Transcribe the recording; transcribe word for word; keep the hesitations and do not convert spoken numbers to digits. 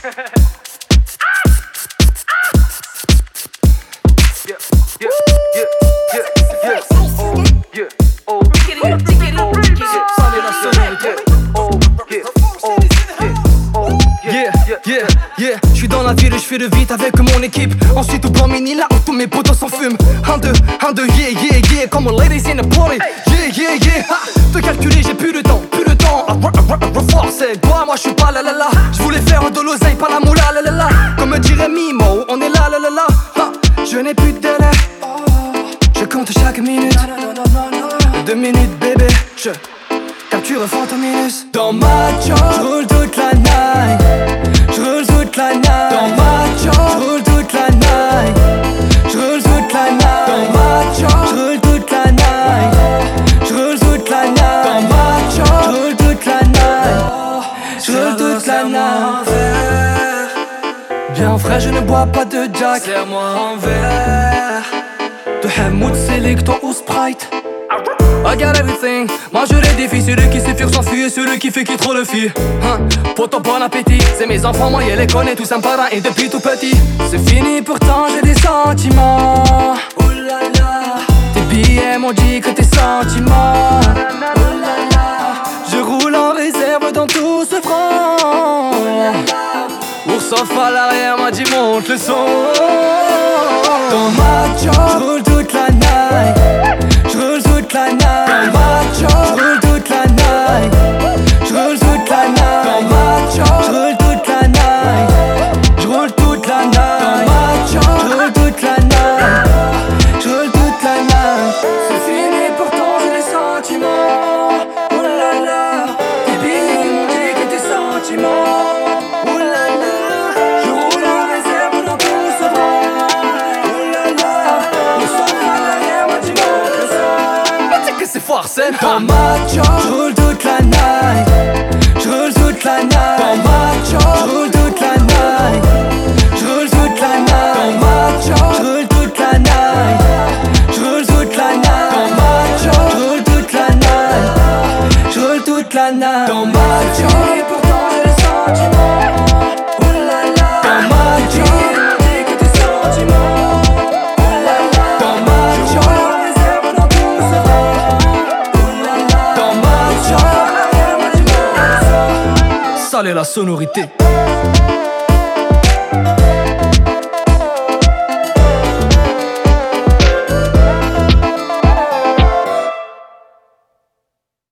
Yeah, yeah, yeah, yeah, yeah, oh, yeah, oh, yeah, yeah, yeah, je suis dans la ville et je fais le vite avec mon équipe. Ensuite au blanc mini là où tous mes potos s'en fument. Un, deux, un, deux, yeah, yeah, yeah, comme on ladies in the party. Yeah, yeah, yeah, ha. Te calculer j'ai plus le temps, plus le temps. Reforcer, toi moi je suis pas la la la. Je voulais faire de l'oseille, pas la moula la la la. Comme me dirait Mimo, on est là la la la, ha. Je n'ai plus de délai, je compte chaque minute. Deux minutes bébé, je capture Fantominus. Dans ma job, j'roule toute la night. J'roule toute la night. Dans ma job, j'roule toute la night. J'roule toute la night. Dans ma job, j'roule toute la night. J'roule toute la night. Dans ma job, j'roule toute la night. J'roule toute la night. Bien frais, je ne bois pas de Jack. serre-moi un verre De Helmut, Selecto ou Sprite. I got everything, moi je les défie. Celui qui s'effure s'enfuit et celui qui fait qui trop le fit, hein. Pour ton bon appétit, c'est mes enfants, moi je les connais tous un par un et depuis tout petit. C'est fini pourtant j'ai des sentiments. Ouh là là. Tes billets m'ont dit que tes sentiments. Ouh là là. Je roule en réserve dans tout ce front. Oursoff à l'arrière m'a dit monte le son. Dans ma job, j'roule toute la night. J'roule toute la night. Dans ma job, j'roule toute la night. J'roule toute la night. Dans ma job, j'roule toute la night. J'roule toute la night. Dans ma job, j'roule toute la night. J'roule toute la night. C'est fini pourtant j'ai des sentiments. Oh là là. Tes billets m'ont dit que tes sentiments. Oh là là. Je roule en réserve dans tout ce vent. Oh là là. Le son à l'arrière m'a dit monte le son. Que c'est forcé. Dans ma job, j'roule toute la night. J'roule toute la night. Dans ma job, j'roule toute la night. J'roule toute la night. Dans ma job, j'roule toute la night. J'roule toute la night. Dans ma job, j'roule toute la night. J'roule toute la night. Dans ma job, et pourtant j'ai des sentiments. Oh là là. Dans ma job, on dit que tes sentiments. Oh là là. Dans ma job, en réserve dans tout ce vent. Dans ma job, salut la sonorité.